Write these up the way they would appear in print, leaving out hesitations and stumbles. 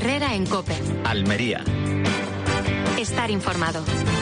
Herrera en COPE. Almería. Estar informado.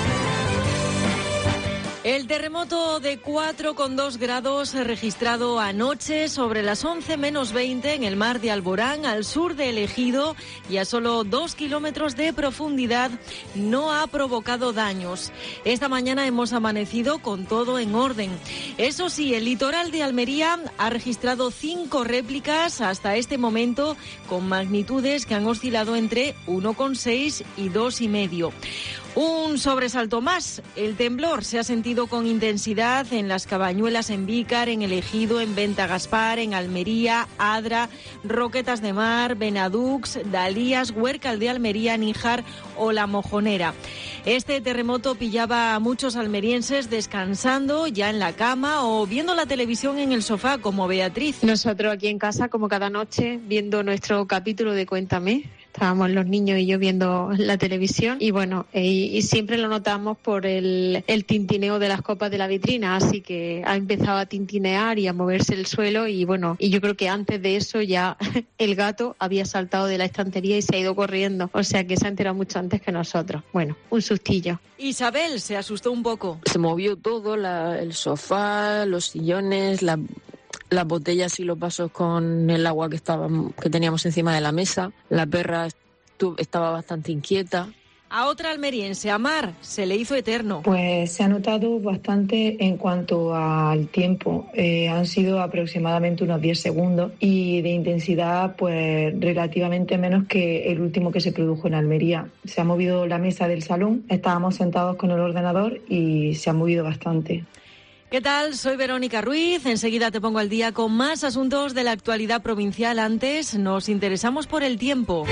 El terremoto de 4,2 grados registrado anoche sobre las 11 menos 20 en el mar de Alborán, al sur de El Ejido, y a solo 2 kilómetros de profundidad, no ha provocado daños. Esta mañana hemos amanecido con todo en orden. Eso sí, el litoral de Almería ha registrado 5 réplicas hasta este momento, con magnitudes que han oscilado entre 1,6 y 2,5. Un sobresalto más. El temblor se ha sentido con intensidad en Las Cabañuelas, en Vícar, en El Ejido, en Venta Gaspar, en Almería, Adra, Roquetas de Mar, Benadux, Dalías, Huércal de Almería, Níjar o La Mojonera. Este terremoto pillaba a muchos almerienses descansando ya en la cama o viendo la televisión en el sofá, como Beatriz. Nosotros aquí en casa, como cada noche, viendo nuestro capítulo de Cuéntame. Estábamos los niños y yo viendo la televisión y bueno, y siempre lo notamos por el tintineo de las copas de la vitrina, así que ha empezado a tintinear y a moverse el suelo y bueno, y yo creo que antes de eso ya el gato había saltado de la estantería y se ha ido corriendo, o sea que se ha enterado mucho antes que nosotros. Bueno, un sustillo. Isabel se asustó un poco. Se movió todo, el sofá, los sillones, las botellas y los vasos con el agua que teníamos encima de la mesa. La perra estaba bastante inquieta. A otra almeriense, a Mar, se le hizo eterno. Pues se ha notado bastante en cuanto al tiempo. Han sido aproximadamente unos 10 segundos y de intensidad pues relativamente menos que el último que se produjo en Almería. Se ha movido la mesa del salón, estábamos sentados con el ordenador y se ha movido bastante. ¿Qué tal? Soy Verónica Ruiz. Enseguida te pongo al día con más asuntos de la actualidad provincial. Antes nos interesamos por el tiempo.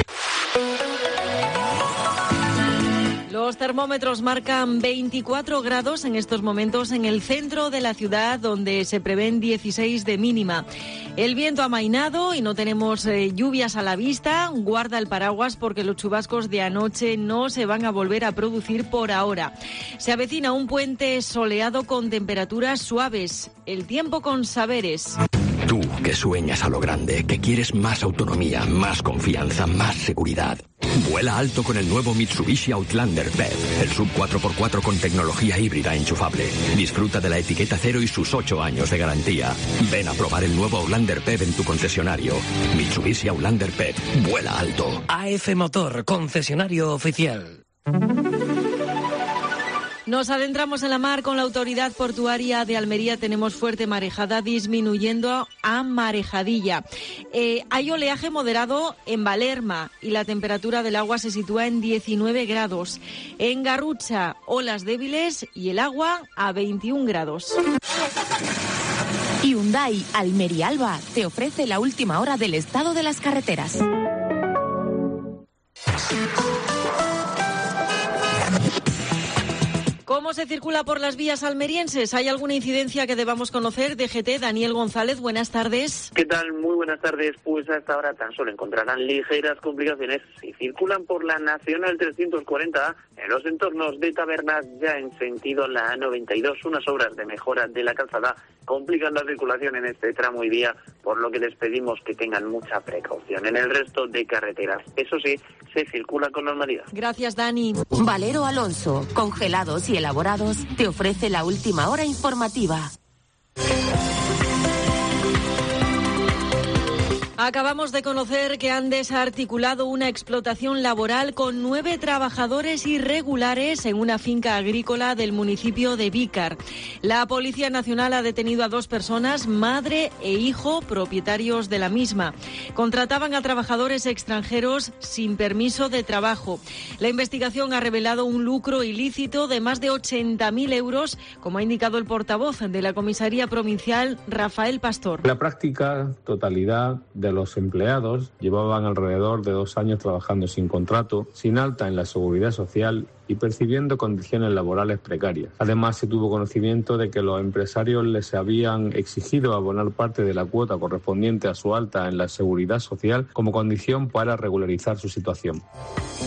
Los termómetros marcan 24 grados en estos momentos en el centro de la ciudad, donde se prevén 16 de mínima. El viento ha amainado y no tenemos lluvias a la vista. Guarda el paraguas porque los chubascos de anoche no se van a volver a producir por ahora. Se avecina un puente soleado con temperaturas suaves. El tiempo con Saberes. Tú, que sueñas a lo grande, que quieres más autonomía, más confianza, más seguridad. Vuela alto con el nuevo Mitsubishi Outlander PHEV, el sub 4x4 con tecnología híbrida enchufable. Disfruta de la etiqueta cero y sus 8 años de garantía. Ven a probar el nuevo Outlander PHEV en tu concesionario. Mitsubishi Outlander PHEV, vuela alto. AF Motor, concesionario oficial. Nos adentramos en la mar con la Autoridad Portuaria de Almería. Tenemos fuerte marejada disminuyendo a marejadilla. Hay oleaje moderado en Valerma y la temperatura del agua se sitúa en 19 grados. En Garrucha, olas débiles y el agua a 21 grados. Hyundai Almería Alba te ofrece la última hora del estado de las carreteras. ¿Cómo se circula por las vías almerienses? ¿Hay alguna incidencia que debamos conocer? DGT, Daniel González, buenas tardes. ¿Qué tal? Muy buenas tardes. Pues hasta ahora tan solo encontrarán ligeras complicaciones si circulan por la Nacional 340 en los entornos de Tabernas, ya en sentido la A92. Unas obras de mejora de la calzada complican la circulación en este tramo y vía, por lo que les pedimos que tengan mucha precaución. En el resto de carreteras, eso sí, se circula con normalidad. Gracias, Dani. Valero Alonso, congelados y elaborados, te ofrece la última hora informativa. Acabamos de conocer que han desarticulado una explotación laboral con 9 trabajadores irregulares en una finca agrícola del municipio de Vícar. La Policía Nacional ha detenido a 2 personas, madre e hijo, propietarios de la misma. Contrataban a trabajadores extranjeros sin permiso de trabajo. La investigación ha revelado un lucro ilícito de más de 80.000 euros, como ha indicado el portavoz de la Comisaría Provincial, Rafael Pastor. La práctica totalidad de los empleados llevaban alrededor de 2 años trabajando sin contrato, sin alta en la seguridad social y percibiendo condiciones laborales precarias. Además, se tuvo conocimiento de que los empresarios les habían exigido abonar parte de la cuota correspondiente a su alta en la seguridad social como condición para regularizar su situación.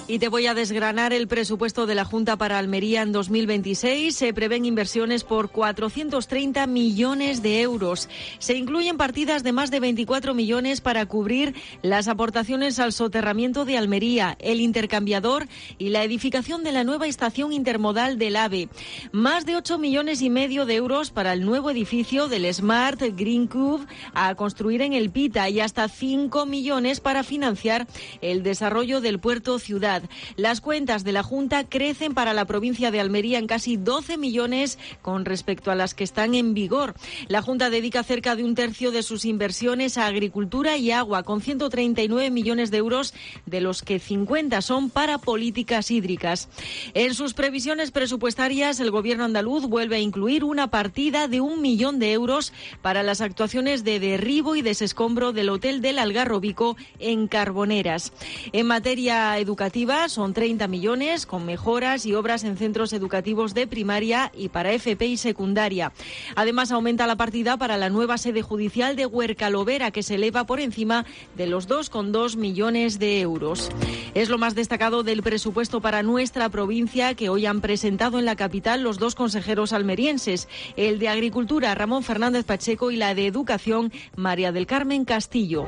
Y te voy a desgranar el presupuesto de la Junta para Almería en 2026. Se prevén inversiones por 430 millones de euros. Se incluyen partidas de más de 24 millones para cubrir las aportaciones al soterramiento de Almería, el intercambiador y la edificación de la nueva estación intermodal del AVE. Más de 8,5 millones de euros para el nuevo edificio del Smart Green Cube a construir en El Pita y hasta 5 millones para financiar el desarrollo del puerto Ciudad. Las cuentas de la Junta crecen para la provincia de Almería en casi 12 millones con respecto a las que están en vigor. La Junta dedica cerca de un tercio de sus inversiones a agricultura y agua, con 139 millones de euros, de los que 50 son para políticas hídricas. En sus previsiones presupuestarias, el Gobierno andaluz vuelve a incluir una partida de 1 millón de euros para las actuaciones de derribo y desescombro del Hotel del Algarrobico en Carboneras. En materia educativa, son 30 millones con mejoras y obras en centros educativos de primaria y para FP y secundaria. Además, aumenta la partida para la nueva sede judicial de Huercalovera, que se eleva por encima de los 2,2 millones de euros. Es lo más destacado del presupuesto para nuestra provincia, que hoy han presentado en la capital los dos consejeros almerienses, el de Agricultura, Ramón Fernández Pacheco, y la de Educación, María del Carmen Castillo.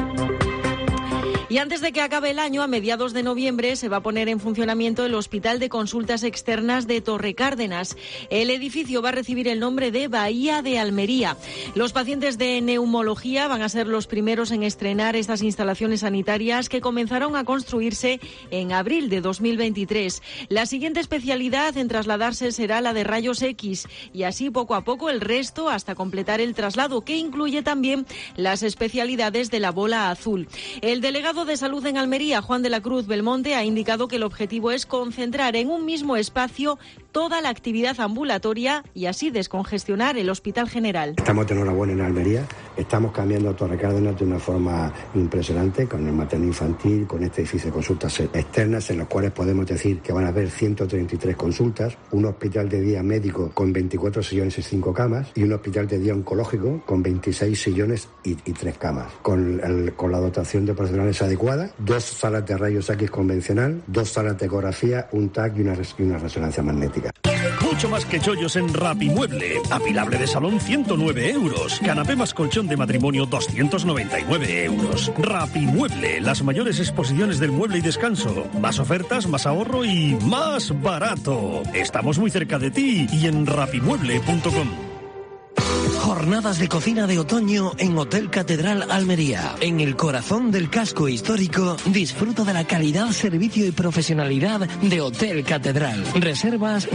Y antes de que acabe el año, a mediados de noviembre, se va a poner en funcionamiento el Hospital de Consultas Externas de Torrecárdenas. El edificio va a recibir el nombre de Bahía de Almería. Los pacientes de neumología van a ser los primeros en estrenar estas instalaciones sanitarias, que comenzaron a construirse en abril de 2023. La siguiente especialidad en trasladarse será la de rayos X, y así poco a poco el resto, hasta completar el traslado, que incluye también las especialidades de la bola azul. El delegado de Salud en Almería, Juan de la Cruz Belmonte, ha indicado que el objetivo es concentrar en un mismo espacio toda la actividad ambulatoria y así descongestionar el Hospital General. Estamos de enhorabuena en Almería, estamos cambiando Torrecárdenas de una forma impresionante, con el materno infantil, con este edificio de consultas externas, en los cuales podemos decir que van a haber 133 consultas, un hospital de día médico con 24 sillones y 5 camas, y un hospital de día oncológico con 26 sillones y 3 camas, con la dotación de profesionales adecuada, 2 salas de rayos X convencional, 2 salas de ecografía, un TAC y una resonancia magnética. Mucho más que chollos en Rapimueble. Apilable de salón, 109 euros. Canapé más colchón de matrimonio, 299 euros. Rapimueble, las mayores exposiciones del mueble y descanso. Más ofertas, más ahorro y más barato. Estamos muy cerca de ti y en rapimueble.com. Jornadas de cocina de otoño en Hotel Catedral Almería. En el corazón del casco histórico, disfruta de la calidad, servicio y profesionalidad de Hotel Catedral. Reservas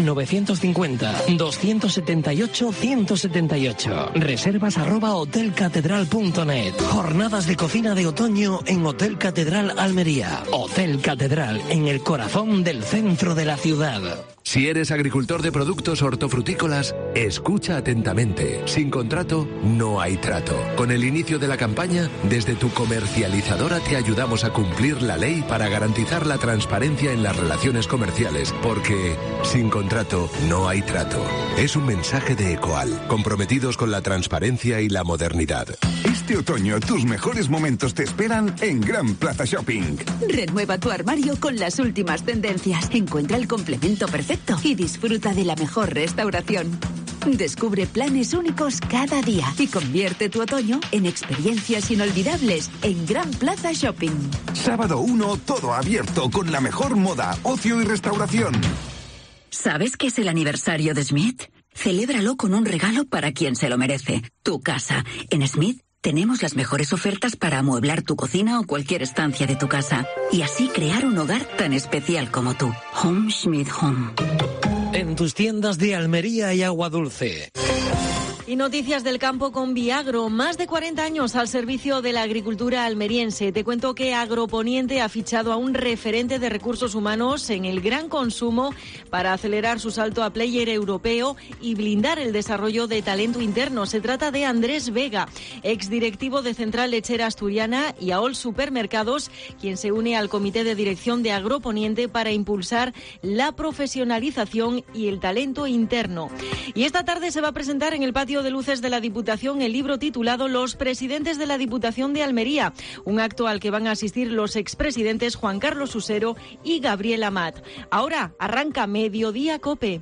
950-278-178. Reservas @hotelcatedral.net. Jornadas de cocina de otoño en Hotel Catedral Almería. Hotel Catedral, en el corazón del centro de la ciudad. Si eres agricultor de productos hortofrutícolas, escucha atentamente. Sin contrato, no hay trato. Con el inicio de la campaña, desde tu comercializadora te ayudamos a cumplir la ley para garantizar la transparencia en las relaciones comerciales, porque sin contrato, no hay trato. Es un mensaje de Ecoal, comprometidos con la transparencia y la modernidad. Este otoño, tus mejores momentos te esperan en Gran Plaza Shopping. Renueva tu armario con las últimas tendencias. Encuentra el complemento perfecto y disfruta de la mejor restauración. Descubre planes únicos cada día y convierte tu otoño en experiencias inolvidables en Gran Plaza Shopping. Sábado 1, todo abierto con la mejor moda, ocio y restauración. ¿Sabes qué es el aniversario de Smith? Celébralo con un regalo para quien se lo merece. Tu casa. En Smith tenemos las mejores ofertas para amueblar tu cocina o cualquier estancia de tu casa. Y así crear un hogar tan especial como tú. Home Smith Home. En tus tiendas de Almería y Agua Dulce. Y noticias del campo con Viagro, más de 40 años al servicio de la agricultura almeriense. Te cuento que Agroponiente ha fichado a un referente de recursos humanos en el gran consumo para acelerar su salto a player europeo y blindar el desarrollo de talento interno. Se trata de Andrés Vega, exdirectivo de Central Lechera Asturiana y AOL Supermercados, quien se une al comité de dirección de Agroponiente para impulsar la profesionalización y el talento interno. Y esta tarde se va a presentar en el patio patio de luces de la Diputación el libro titulado Los presidentes de la Diputación de Almería, un acto al que van a asistir los expresidentes Juan Carlos Usero y Gabriel Amat. Ahora arranca Mediodía COPE.